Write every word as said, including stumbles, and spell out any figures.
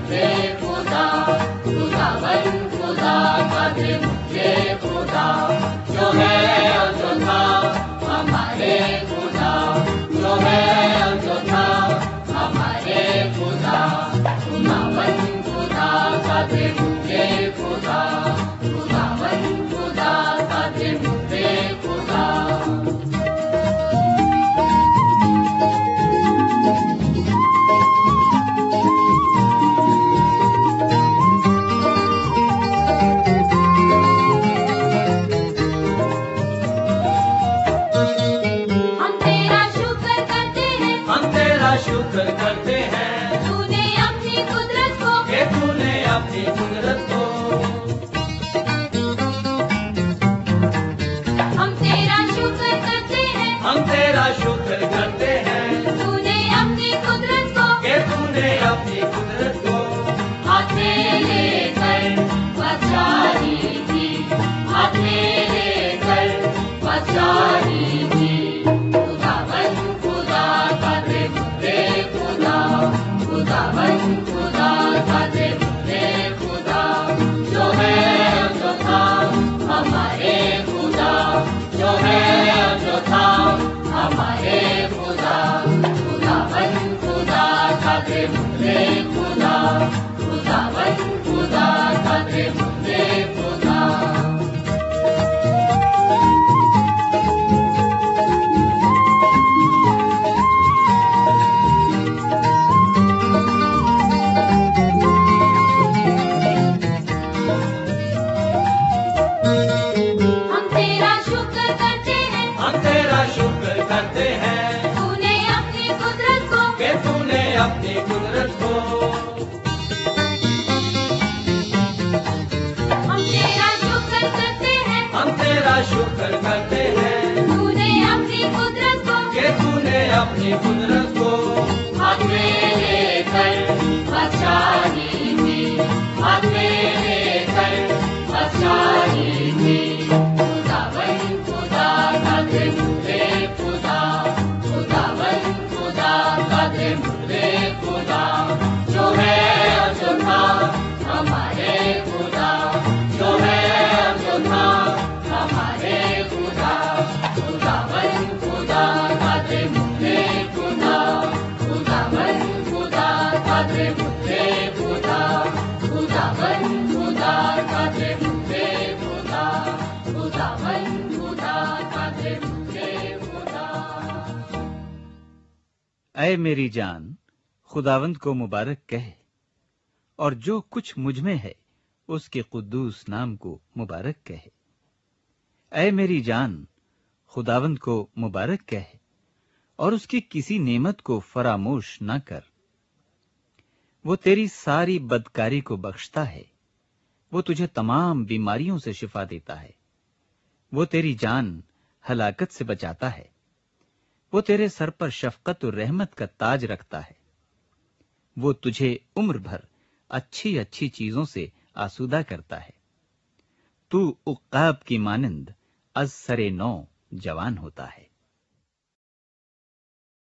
مجھے خدا، خداوند خدا کا دے مجھے خدا، جو ہے اور جو تھا ہمارے خدا، جو ہے اور جو تھا ہمارے خدا، خداوند خدا کا دے مجھے خدا، خداوند خدا کا دے مجھے خدا۔ شکر کرتے ہیں تو نے اپنی قدرت کو، کہ تو نے اپنی قدرت کو، ہم تیرا شکر کرتے ہیں، ہم تیرا شکر کرتے ہیں، تو نے اپنی قدرت کو، کہ تو نے اپنی قدرت کو ہاتھ میں لے کر بچائی تھی، ہاتھ میں لے کر بچائی تھی، خداوند خدا کا دے مجھے خدا، خداوند خدا کا دے مجھے خدا، جو ہے جو تھا ہمارے خدا، جو ہے جو تھا ہمارے خدا، خداوند خدا کا دے مجھے خدا، خداوند خدا کا دے مجھے خدا۔ ہم تیرا شکر کرتے ہیں، ہم تیرا شکر کرتے ہیں، تو نے اپنی قدرت کو، کہ تو نے اپنی قدرت کو، ہم تیرا شکر کرتے ہیں، ہم تیرا شکر کرتے ہیں، تو نے اپنی قدرت کو، کہ تو نے اپنی قدرت کو ہاتھ میں لے کر بچائی تھی، ہاتھ میں لے کر بچائی تھی، خداوند خدا کا دے مجھے خدا، خداوند خدا کا دے مجھے خدا، جو ہے اور جو تھا ہمارے خدا، جو ہے اور جو تھا ہمارے خدا، خداوند خدا کا دے مجھے خدا، خداوند خدا کا دے مجھے خدا، خداوند خدا کا دے مجھے خدا، خداوند خدا کا دے مجھے خدا۔ اے میری جان خداوند کو مبارک کہے، اور جو کچھ مجھ میں ہے اس کے قدوس نام کو مبارک کہے۔ اے میری جان خداوند کو مبارک کہے، اور اس کی کسی نعمت کو فراموش نہ کر۔ وہ تیری ساری بدکاری کو بخشتا ہے، وہ تجھے تمام بیماریوں سے شفا دیتا ہے، وہ تیری جان ہلاکت سے بچاتا ہے، وہ تیرے سر پر شفقت اور رحمت کا تاج رکھتا ہے، وہ تجھے عمر بھر اچھی اچھی چیزوں سے آسودہ کرتا ہے، تو عقاب کی مانند از سرے نو جوان ہوتا ہے۔